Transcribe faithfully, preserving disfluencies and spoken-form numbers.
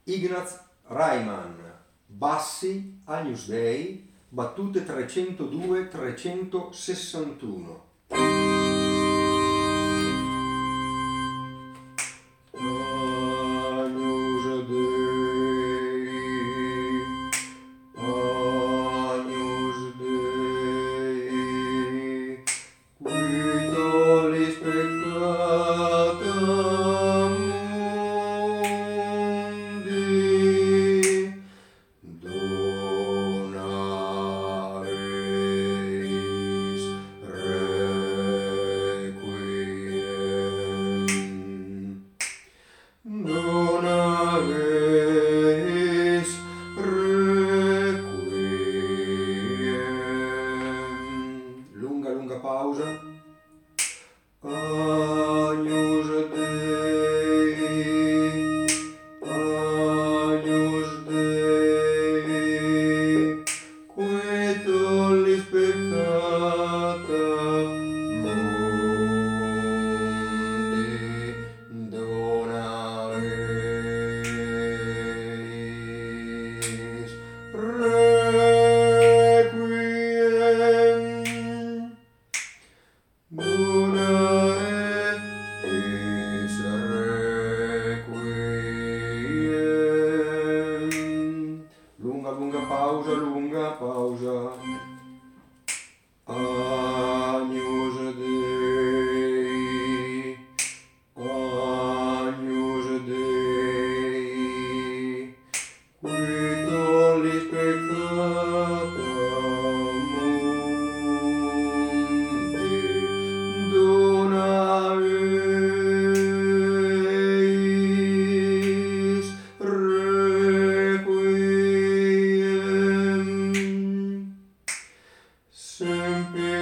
Ignaz Reimann, bassi Agnus Dei, battute trecentodue trecentosessantuno. Pausa. Agnus Dei, Agnus Dei, qui tollis peccata mundi, dona eis requiem. Dona eis requiem. Lunga, lunga pausa, lunga pausa. Agnus Dei, Agnus Dei, qui tollis peccata mundi, dona eis requiem. Semper